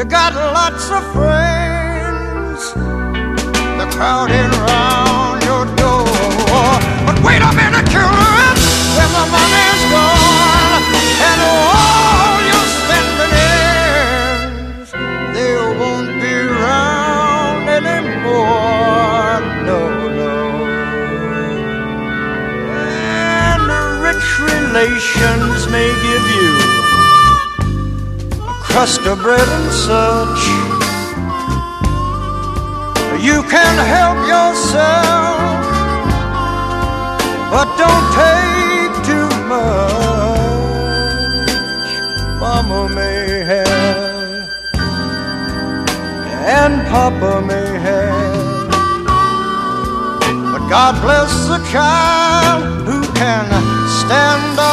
You got lots of friends, they're crowding round your door. But wait a minute, children, when the money's gone and all your spending ends, they won't be around anymore. No, no. And rich relations may give you a crust of bread and such. You can help yourself, but don't take too much. Mama may have, and Papa may have, but God bless the child who can stand up